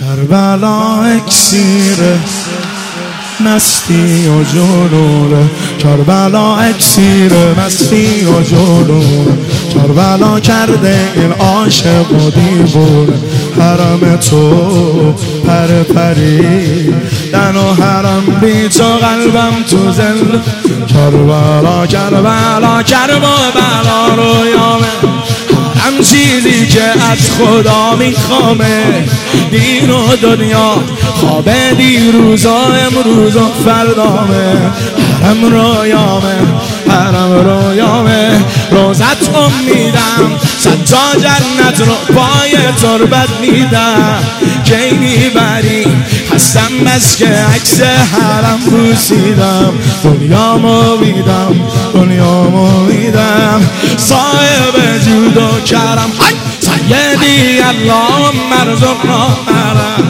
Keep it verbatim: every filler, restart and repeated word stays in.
کربلا اکسیر مستی و جنون، کربلا اکسیر مستی و جنون، کربلا کرده این عاشق و دیوونه. حرم تو پر پری دن و حرم بی تو قلبم تو زل. کربلا کربلا کربلا رویامه، هم چیزی که از خدا میخوامه. دین و دنیا خواب دیروز و امروز و فردامه. حرم رویامه حرم رویامه، روزت امیدم صد تا جنت رو پای تربت میدم. کی میبری هستم بس که عکس حرم بوسیدم. دنیا مویدم دنیا مویدم، صاحب جود و کرم سیدی اللهم ارزقنا حرم.